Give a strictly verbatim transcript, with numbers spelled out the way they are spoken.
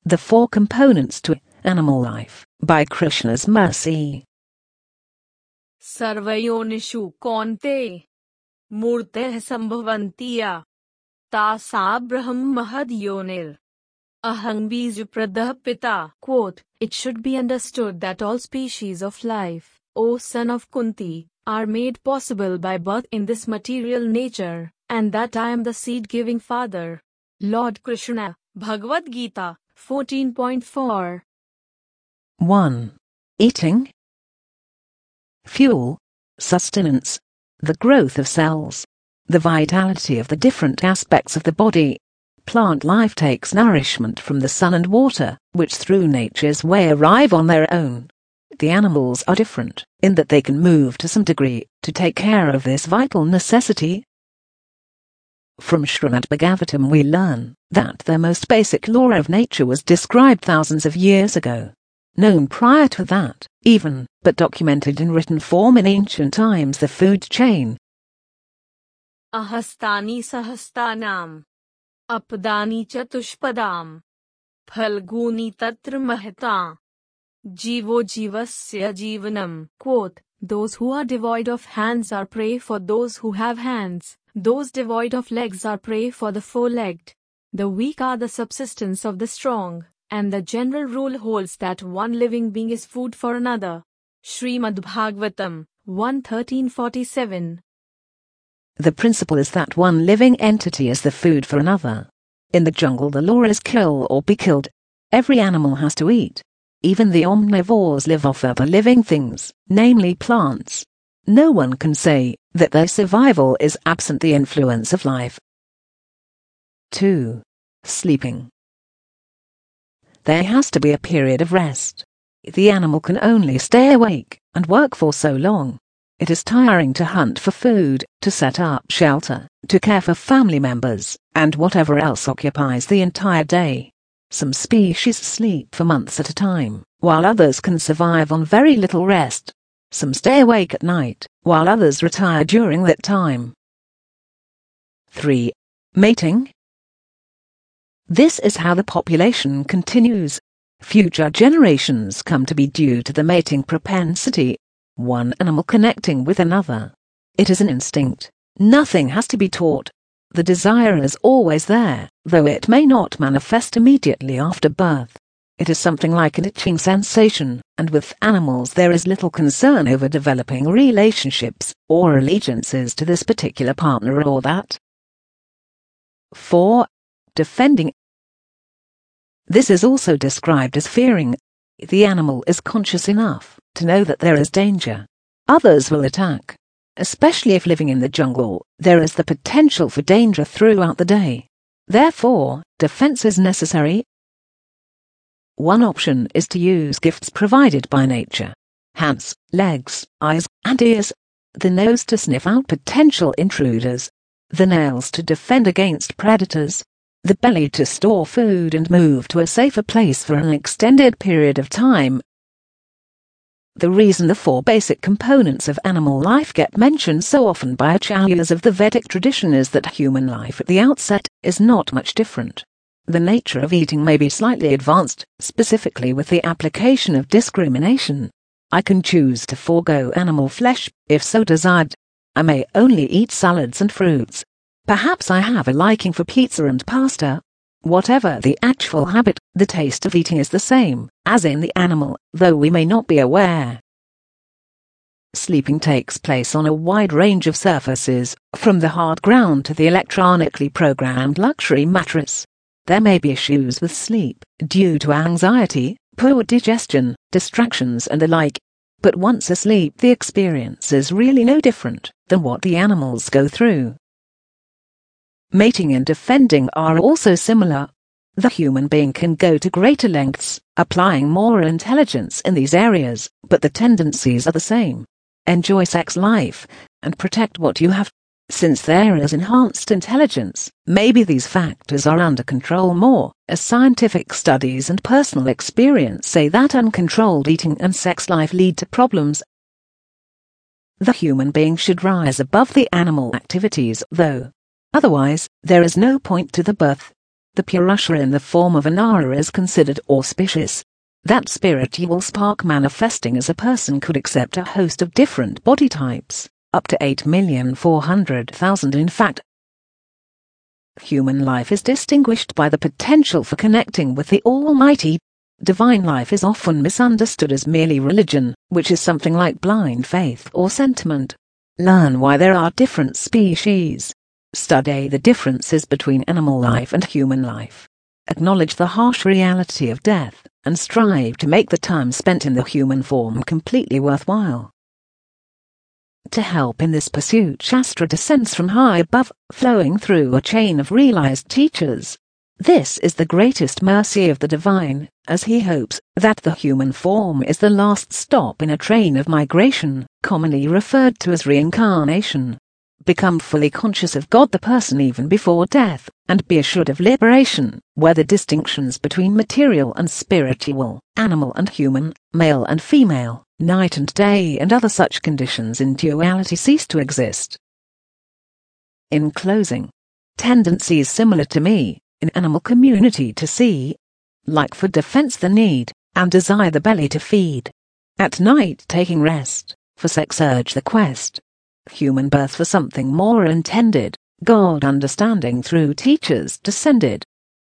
The Four Components to Animal Life, by Krishna's Mercy. सर्वयोनिषु कौन्ते मूर्तयः सम्भवन्ति तासा ब्रह्म महद्योनिर ahang बीजप्रदः पिता. Quote, it should be understood that all species of life, O son of Kunti, are made possible by birth in this material nature, and that I am the seed-giving father. Lord Krishna, Bhagavad Gita, fourteen point four. one. Eating. Fuel, sustenance, the growth of cells, the vitality of the different aspects of the body. Plant life takes nourishment from the sun and water, which through nature's way arrive on their own. The animals are different, in that they can move to some degree, to take care of this vital necessity. From Srimad Bhagavatam we learn that the most basic law of nature was described thousands of years ago. Known prior to that, even, but documented in written form in ancient times, the food chain. Ahastani sahastanam, apdani chatushpadam, phalguni tatra mahata, jivo jivasya jivanam. Quote, those who are devoid of hands are prey for those who have hands, those devoid of legs are prey for the four-legged. The weak are the subsistence of the strong, and the general rule holds that one living being is food for another. Srimad Bhagavatam, one thirteen forty-seven. The principle is that one living entity is the food for another. In the jungle the law is kill or be killed. Every animal has to eat. Even the omnivores live off other living things, namely plants. No one can say that their survival is absent the influence of life. two. Sleeping. There has to be a period of rest. The animal can only stay awake and work for so long. It is tiring to hunt for food, to set up shelter, to care for family members, and whatever else occupies the entire day. Some species sleep for months at a time, while others can survive on very little rest. Some stay awake at night, while others retire during that time. three. Mating. This is how the population continues. Future generations come to be due to the mating propensity, one animal connecting with another. It is an instinct. Nothing has to be taught. The desire is always there, though it may not manifest immediately after birth. It is something like an itching sensation, and with animals there is little concern over developing relationships or allegiances to this particular partner or that. four. Defending. This is also described as fearing. The animal is conscious enough to know that there is danger. Others will attack. Especially if living in the jungle, there is the potential for danger throughout the day. Therefore, defense is necessary. One option is to use gifts provided by nature. Hands, legs, eyes, and ears. The nose to sniff out potential intruders. The nails to defend against predators. The belly to store food and move to a safer place for an extended period of time. The reason the four basic components of animal life get mentioned so often by acharyas of the Vedic tradition is that human life at the outset is not much different. The nature of eating may be slightly advanced, specifically with the application of discrimination. I can choose to forego animal flesh, if so desired. I may only eat salads and fruits. Perhaps I have a liking for pizza and pasta. Whatever the actual habit, the taste of eating is the same as in the animal, though we may not be aware. Sleeping takes place on a wide range of surfaces, from the hard ground to the electronically programmed luxury mattress. There may be issues with sleep, due to anxiety, poor digestion, distractions and the like. But once asleep the experience is really no different than what the animals go through. Mating and defending are also similar. The human being can go to greater lengths, applying more intelligence in these areas, but the tendencies are the same. Enjoy sex life, and protect what you have. Since there is enhanced intelligence, maybe these factors are under control more, as scientific studies and personal experience say that uncontrolled eating and sex life lead to problems. The human being should rise above the animal activities, though. Otherwise, there is no point to the birth. The Purusha in the form of an aura is considered auspicious. That spiritual spark manifesting as a person could accept a host of different body types, up to eight million four hundred thousand in fact. Human life is distinguished by the potential for connecting with the Almighty. Divine life is often misunderstood as merely religion, which is something like blind faith or sentiment. Learn why there are different species. Study the differences between animal life and human life. Acknowledge the harsh reality of death, and strive to make the time spent in the human form completely worthwhile. To help in this pursuit, Shastra descends from high above, flowing through a chain of realized teachers. This is the greatest mercy of the divine, as he hopes that the human form is the last stop in a train of migration, commonly referred to as reincarnation. Become fully conscious of God the person even before death, and be assured of liberation, where the distinctions between material and spiritual, animal and human, male and female, night and day and other such conditions in duality cease to exist. In closing, tendencies similar to me, in animal community to see, like for defense the need, and desire the belly to feed. At night taking rest, for sex urge the quest. Human birth for something more intended, God understanding through teachers descended.